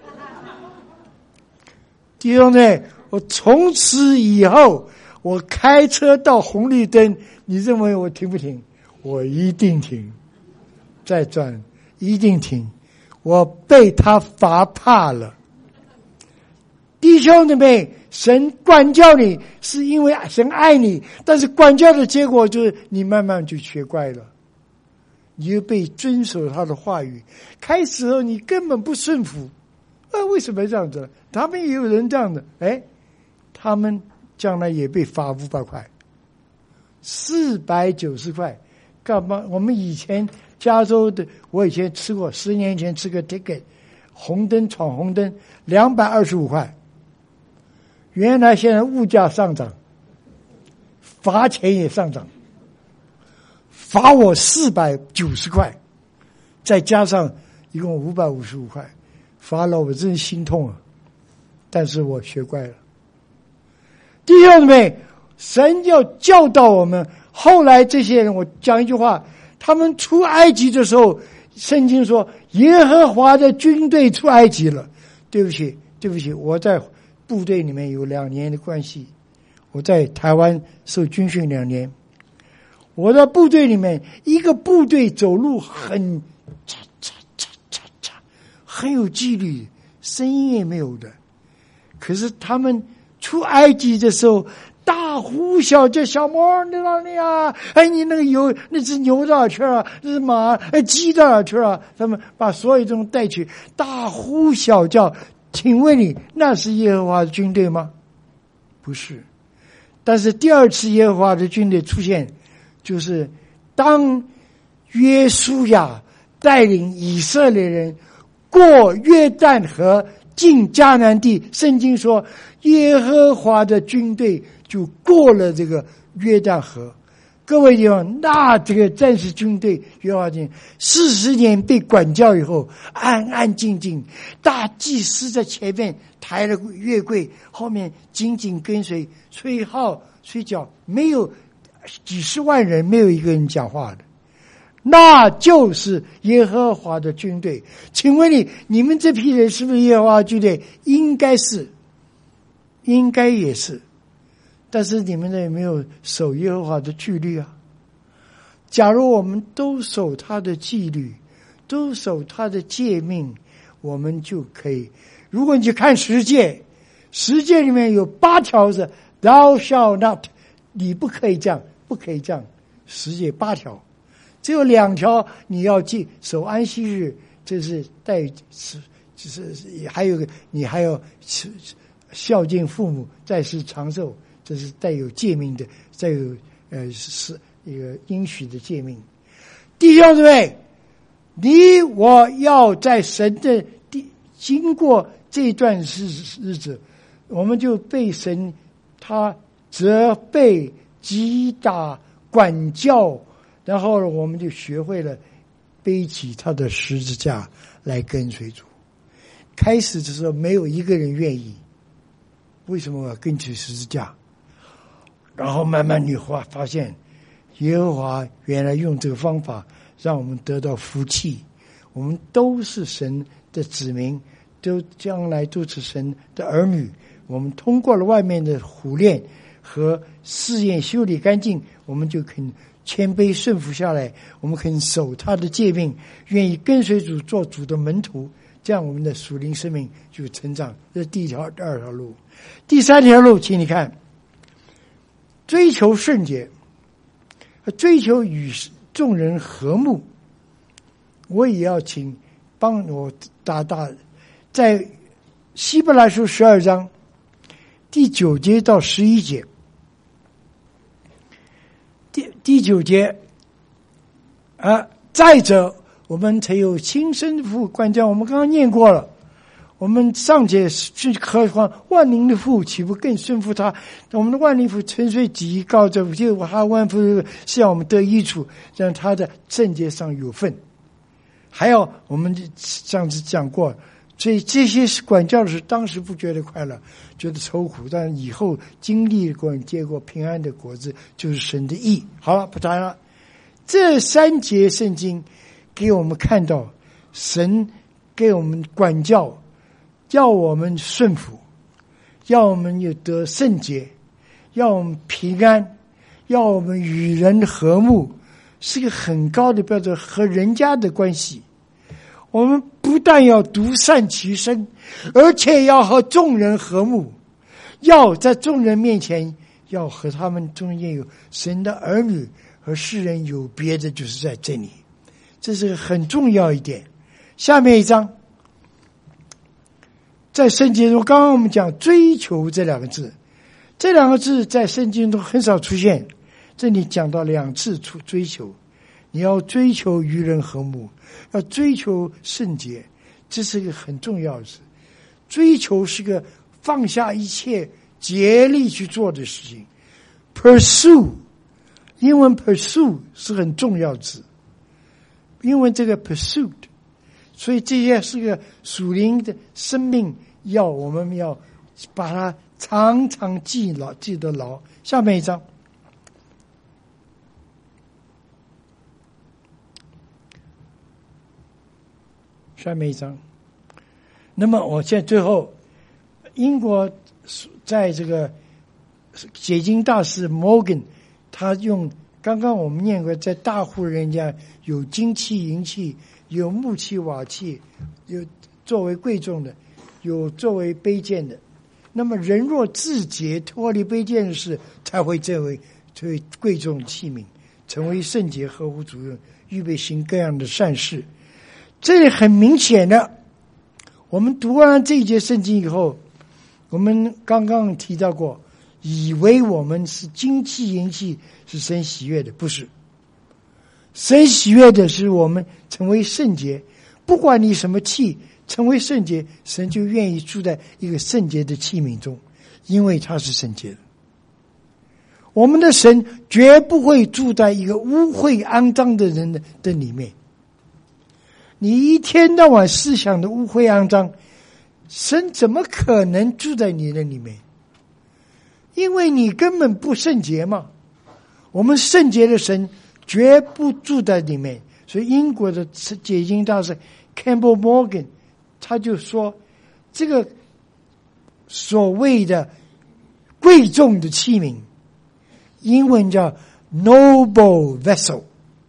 弟兄们，我从此以后，我开车到红绿灯，你认为我停不停？我一定停。再转一定停，我被他罚怕了。弟兄姊妹，神管教你是因为神爱你，但是管教的结果就是你慢慢就学乖了，你就被遵守他的话语。开始后你根本不顺服，啊，为什么这样子？他们也有人这样的，哎，他们将来也被罚五百块。 四百九十块，干嘛？我们以前加州的，我以前吃过，十年前吃个 ticket， 红灯闯红灯两百二十五块。原来现在物价上涨，罚钱也上涨，罚我四百九十块，再加上一共五百五十五块，罚了我真心痛啊！但是我学乖了。弟兄姊妹，神要教导我们。后来这些人，我讲一句话，他们出埃及的时候，圣经说耶和华的军队出埃及了。对不起，对不起，我在部队里面有两年的关系，我在台湾受军训两年。我在部队里面，一个部队走路很嚓嚓嚓嚓嚓，很有纪律，声音也没有的。可是他们出埃及的时候，大呼小叫，小摩你哪里啊？哎，你那个油那只牛到哪去了？那只马哎鸡到哪去了？他们把所有这种带去，大呼小叫。请问你那是耶和华的军队吗？不是。但是第二次耶和华的军队出现，就是当约书亚带领以色列人过约旦河进迦南地，圣经说耶和华的军队就过了这个约旦河。各位地方，那这个战士军队约华军四十年被管教以后，安安静静，大祭司在前面抬了月柜，后面紧紧跟随，吹号吹角，没有几十万人，没有一个人讲话的，那就是耶和华的军队。请问你，你们这批人是不是耶和华的军队？应该是，应该也是。但是你们呢有没有守耶和华的纪律啊？假如我们都守他的纪律，都守他的诫命，我们就可以。如果你去看十诫，十诫里面有八条是 Thou shalt not， 你不可以这样，不可以这样。十诫八条，只有两条你要记，守安息日，这是带是就是还有个你还要孝敬父母，在世长寿。这是带有诫命的，带有呃是一个应许的诫命。弟兄姊妹，你我要在神的地经过这段日日子，我们就被神他责备、击打、管教，然后我们就学会了背起他的十字架来跟随主。开始的时候没有一个人愿意，为什么我要跟随十字架？然后慢慢你会发现，耶和华原来用这个方法让我们得到福气。我们都是神的子民，都将来都是神的儿女。我们通过了外面的苦练和试验，修理干净，我们就肯谦卑顺服下来，我们肯守他的诫命，愿意跟随主做主的门徒，这样我们的属灵生命就成长。这是第一条、第二条路。第三条路，请你看。追求圣洁，追求与众人和睦，我也要请帮我大大在希伯来书十二章第九节到十一节，第第九节啊，再者，我们才有亲生父管教，我们刚刚念过了。我们上节去何况万灵的父岂不更顺服他？我们的万灵父沉睡己告着，就他万父是让我们得益处，让他的圣洁上有份。还有我们上次讲过，所以这些管教的时候，当时不觉得快乐，觉得愁苦，但以后经历过结果平安的果子，就是神的义。好了，不谈了。这三节圣经给我们看到，神给我们管教。要我们顺服，要我们有得圣洁，要我们平安，要我们与人和睦，是个很高的标准，和人家的关系。我们不但要独善其身，而且要和众人和睦，要在众人面前，要和他们中间有神的儿女和世人有别的，就是在这里，这是很重要一点。下面一章。在圣经中，刚刚我们讲追求这两个字，这两个字在圣经中很少出现， 这里讲到两次追求，你要追求与人和睦，要追求圣洁，这是个很重要的事。追求是个放下一切竭力去做的事情。 pursue 英文 pursue 是很重要的字，英文这个 pursuit， 所以这些是个属灵的生命，要我们要把它常常记牢记得牢。下面一章，下面一章。那么我现在最后，英国在这个解经大师 Morgan， 他用刚刚我们念过，在大户人家有金器银器，有木器瓦器，有作为贵重的，有作为卑贱的。那么人若自洁，脱离卑贱的事，才会成为成为贵重器皿，成为圣洁，合乎主用，预备行各样的善事。这里很明显的，我们读完这一节圣经以后，我们刚刚提到过，以为我们是金器银器是神喜悦的，不是。神喜悦的是我们成为圣洁，不管你什么器，成为圣洁，神就愿意住在一个圣洁的器皿中，因为他是圣洁的。我们的神绝不会住在一个污秽肮脏的人的的里面。你一天到晚思想的污秽肮脏，神怎么可能住在你的里面？因为你根本不圣洁嘛。我们圣洁的神绝不住在里面。所以英国的解经大师 Campbell Morgan 他就说，这个所谓的贵重的器皿，英文叫 noble vessel，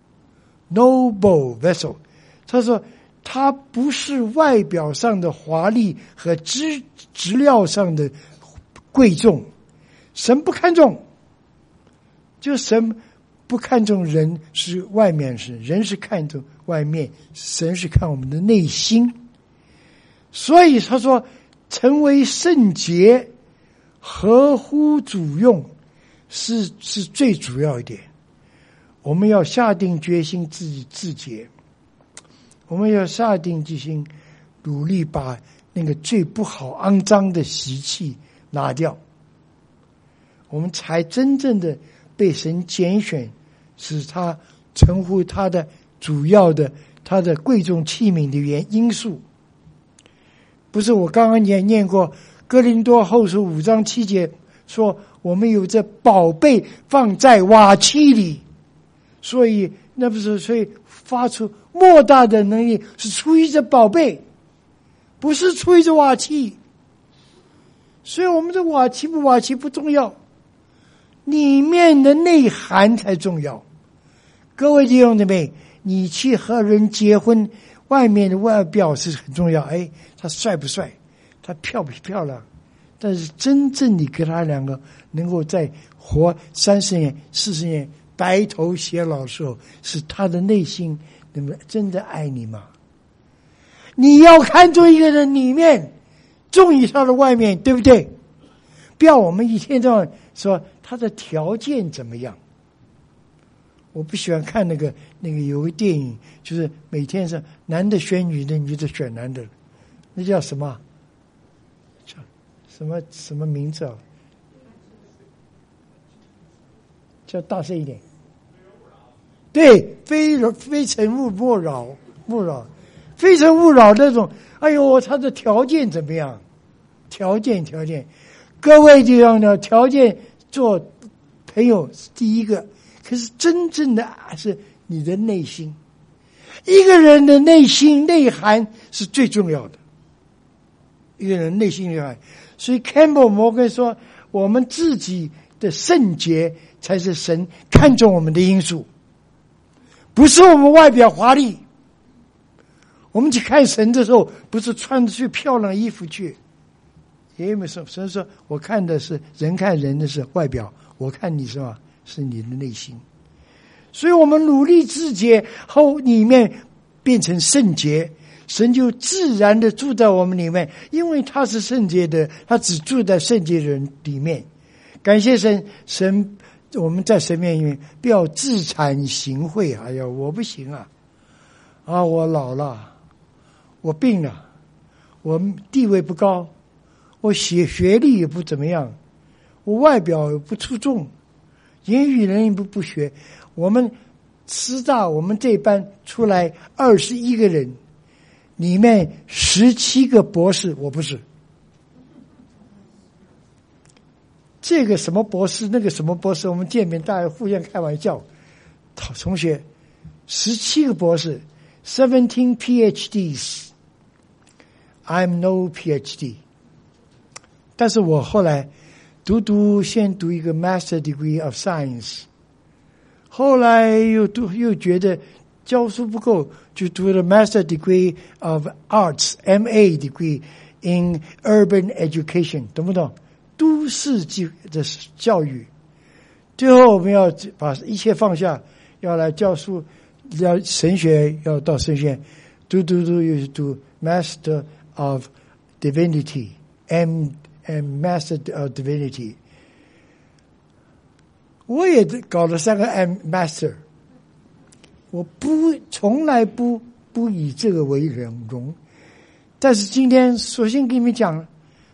noble vessel。他说它不是外表上的华丽和质质料上的贵重，神不看重，就神不看重人是外面是，人是看重外面，神是看我们的内心。所以他说成为圣洁合乎主用是是最主要一点。我们要下定决心自己自洁，我们要下定决心努力把那个最不好肮脏的习气拿掉，我们才真正的被神拣选，使他称呼他的主要的他的贵重器皿的原因素。不是我刚刚也念过哥林多后书五章七节说，我们有这宝贝放在瓦器里，所以那不是所以发出莫大的能力是出于这宝贝，不是出于这瓦器。所以我们的瓦器不瓦器不重要，里面的内涵才重要。各位弟兄姊妹，你去和人结婚，外面的外表是很重要，哎，他帅不帅，他漂不漂亮，但是真正你跟他两个能够在活三十年四十年白头偕老的时候，是他的内心能不能真的爱你吗？你要看重一个人里面重于他的外面，对不对？不要我们一天到晚说他的条件怎么样。我不喜欢看那个那个有个电影，就是每天是男的选女的，女的选男的，那叫什么？叫什么什么名字啊？叫大声一点。对，非非诚勿莫扰，莫扰，非诚勿扰那种。哎呦，他的条件怎么样？条件条件，各位这样的条件做朋友是第一个。可是真正的是你的内心，一个人的内心内涵是最重要的。一个人内心内涵，所以 Campbell 摩根说，我们自己的圣洁才是神看重我们的因素，不是我们外表华丽。我们去看神的时候，不是穿着最漂亮的衣服去，也没说神说，我看的是人看人的是外表，我看你什么？是你的内心。所以我们努力自洁后，里面变成圣洁，神就自然的住在我们里面，因为他是圣洁的，他只住在圣洁人里面。感谢神，神我们在神面前不要自惭形秽。哎呀，我不行啊！啊，我老了，我病了，我地位不高，我学学历也不怎么样，我外表也不出众，言语能力不不学。我们师大我们这班出来二十一个人，里面十七个博士，我不是。这个什么博士，那个什么博士，我们见面大家互相开玩笑。同学，十七个博士 ，seventeen PhDs。I'm no PhD。但是我后来读读，先读一个 Master Degree of Science， 后来又读又觉得教书不够，就读了 Master Degree of Arts，M A Degree in Urban Education， 懂不懂？都市的教育，最后我们要把一切放下，要来教书，要神学，要到神学，读读读又是读 Master of Divinity，M M Master of Divinity。我也搞了三个 M Master， 我不从来不不以这个为荣，但是今天首先跟你们讲。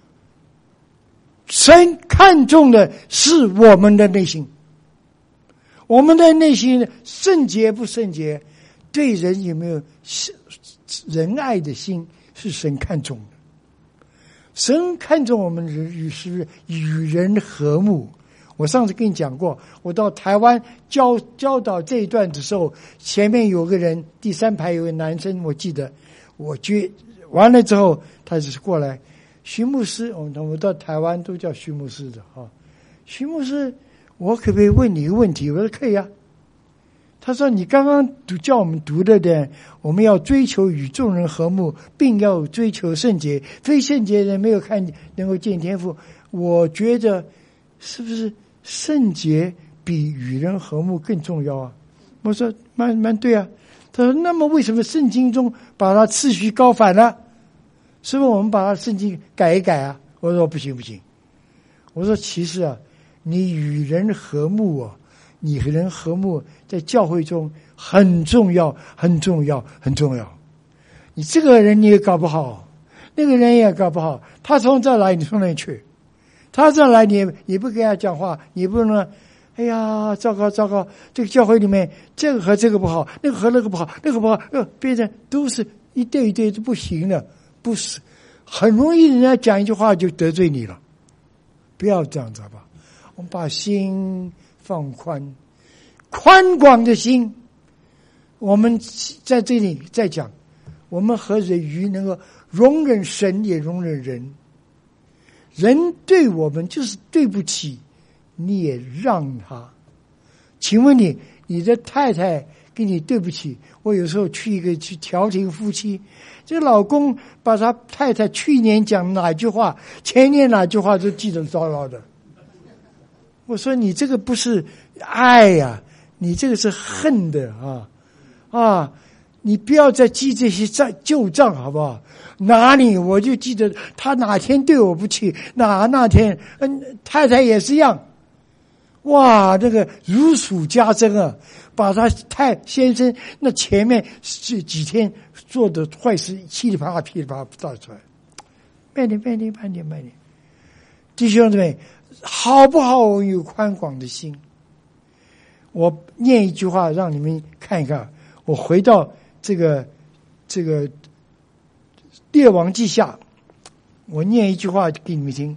神看重的是我们的内心，我们的内心圣洁不圣洁，对人有没有仁爱的心，是神看重的。神看重我们与是与人和睦。我上次跟你讲过，我到台湾教教导这一段的时候，前面有个人，第三排有个男生，我记得，我觉完了之后，他就是过来。徐牧师，我们我到台湾都叫徐牧师的哈。徐牧师，我可不可以问你一个问题？我说可以啊。他说：“你刚刚读叫我们读的的，我们要追求与众人和睦，并要追求圣洁。非圣洁人没有看能够见天父。我觉得是不是圣洁比与人和睦更重要啊？”我说：“蛮蛮对啊。”他说：“那么为什么圣经中把它次序高反了？是不是我们把它圣经改一改啊？”我说不行不行，我说其实啊，你与人和睦啊，你和人和睦在教会中很重要，很重要，很重要。你这个人你也搞不好，那个人也搞不好，他从这来，你从那里去；他这来，你你不跟他讲话，你不能，哎呀，糟糕糟糕，这个教会里面这个和这个不好，那个和那个不好，那个不好，呃，别人都是一对一对都不行的。不是，很容易人家讲一句话就得罪你了，不要这样子吧。我们把心放宽，宽广的心。我们在这里再讲，我们和人鱼能够容忍神，也容忍人。人对我们就是对不起，你也让他。请问你，你的太太跟你对不起，我有时候去一个去调停夫妻，这个老公把他太太去年讲哪句话，前年哪句话都记得牢牢的。我说你这个不是爱呀、啊，你这个是恨的啊啊！你不要再记这些账旧账好不好？哪里我就记得他哪天对我不起，哪那天嗯太太也是一样。哇，那个如数家珍啊！把他太先生那前面这几天做的坏事噼里啪啦噼里啪啦倒出来，慢点慢点慢点慢点，弟兄姊妹，好不好？我有宽广的心。我念一句话让你们看一看。我回到这个这个列王记下，我念一句话给你们听。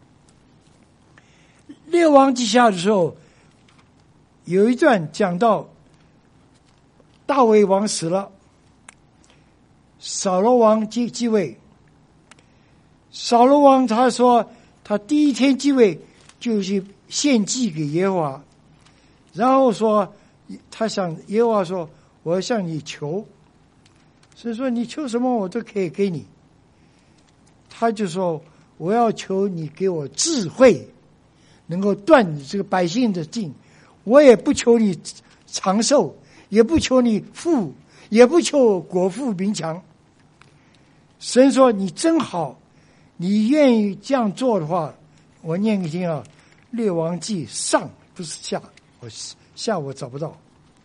列王记下的时候，有一段讲到大卫王死了，扫罗王继继位。扫罗王他说，他第一天继位就去献祭给耶和华，然后说他想耶和华说，我要向你求，所以说你求什么我都可以给你。他就说我要求你给我智慧，能够断你这个百姓的尽。我也不求你长寿，也不求你富，也不求国富民强。神说你真好，你愿意这样做的话，我念给你听啊，列王记上不是下，我下我找不到。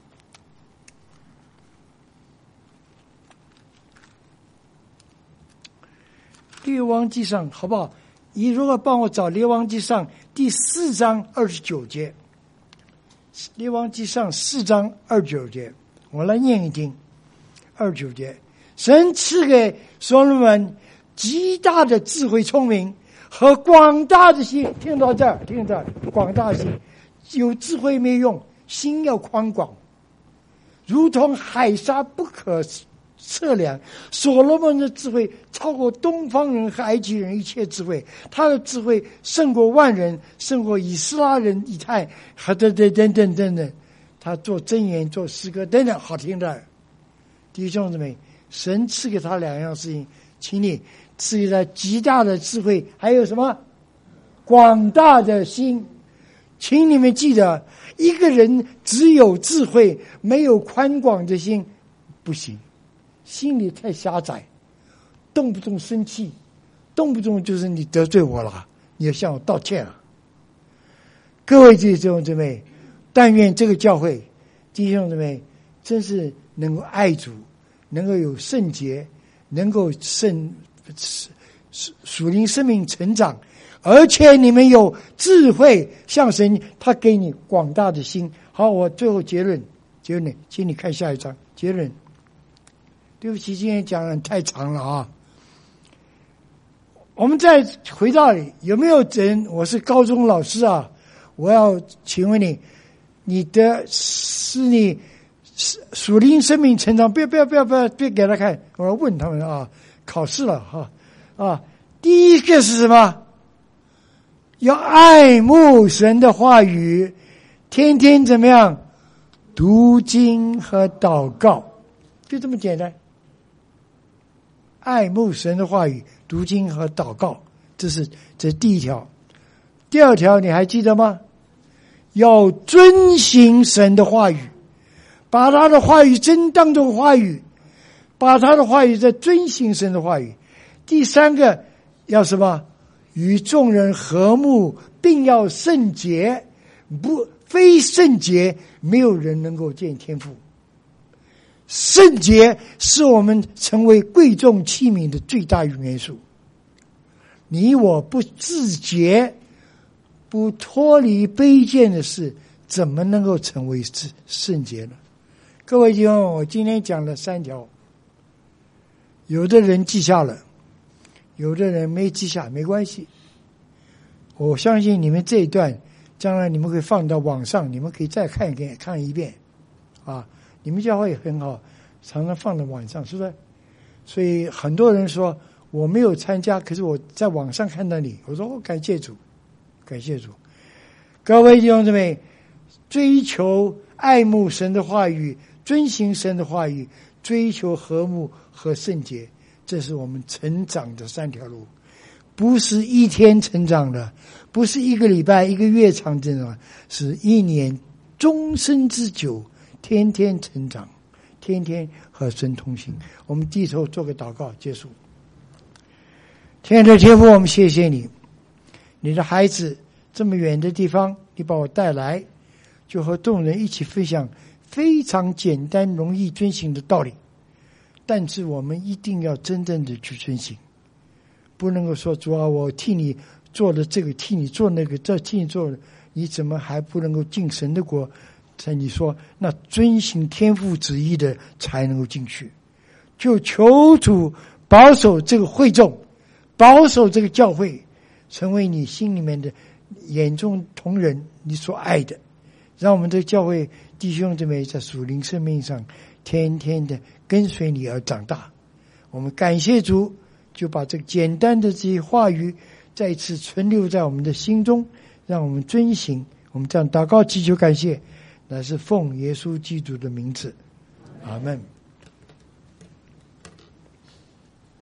列王记上好不好？你如果帮我找列王记上第四章二十九节，列王记上四章二十九节，我来念一听。二十九节，神赐给所罗门极大的智慧、聪明和广大的心。听到这儿，听到广大的心，有智慧没用，心要宽广，如同海沙不可测量。所罗门的智慧超过东方人和埃及人一切智慧，他的智慧胜过万人，胜过以斯拉人以太和等等等等等等。他做箴言、做诗歌等等好听的。弟兄姊妹，神赐给他两样事情，请你赐给他极大的智慧，还有什么？广大的心。请你们记得，一个人只有智慧，没有宽广的心，不行。心里太狭窄，动不动生气，动不动就是你得罪我了，你要向我道歉啊！各位弟兄姊妹，但愿这个教会弟兄姊妹真是能够爱主，能够有圣洁，能够圣属灵生命成长，而且你们有智慧，像神他给你广大的心。好，我最后结论，结论，请你看下一章结论。对不起，今天讲的太长了啊！我们再回到你，有没有人？我是高中老师啊，我要请问你，你的是你属灵生命成长？不要不要不要不要别给他看！我要问他们啊，考试了哈啊！第一个是什么？要爱慕神的话语，天天怎么样？读经和祷告，就这么简单。爱慕神的话语，读经和祷告，这是这是第一条。第二条你还记得吗？要遵行神的话语，把他的话语真当作话语，把他的话语在遵行神的话语。第三个要什么？与众人和睦，并要圣洁，不非圣洁，没有人能够见天父。圣洁是我们成为贵重器皿的最大元素。你我不自洁，不脱离卑贱的事，怎么能够成为圣洁呢？各位弟兄，我今天讲了三条，有的人记下了，有的人没记下，没关系。我相信你们这一段将来你们会放到网上，你们可以再看一遍，看一遍啊。你们教会很好，常常放到网上，是不是？所以很多人说我没有参加，可是我在网上看到你，我说我感谢主，感谢主。各位弟兄姊妹，追求爱慕神的话语，遵行神的话语，追求和睦和圣洁，这是我们成长的三条路，不是一天成长的，不是一个礼拜一个月长成长，是一年终身之久，天天成长，天天和神同行。我们低头做个祷告结束。天父天父，我们谢谢你，你的孩子这么远的地方你把我带来，就和众人一起分享非常简单容易遵行的道理，但是我们一定要真正的去遵行，不能够说主啊，我替你做了这个，替你做那个，这替你做了，你怎么还不能够进神的国？在你说那遵行天父旨意的才能够进去，就求主保守这个会众，保守这个教会，成为你心里面的眼中同人，你所爱的，让我们的教会弟兄姊妹在属灵生命上天天的跟随你而长大。我们感谢主，就把这个简单的这些话语再一次存留在我们的心中，让我们遵行。我们这样祷告祈求感谢，乃是奉耶稣基督的名字，阿们。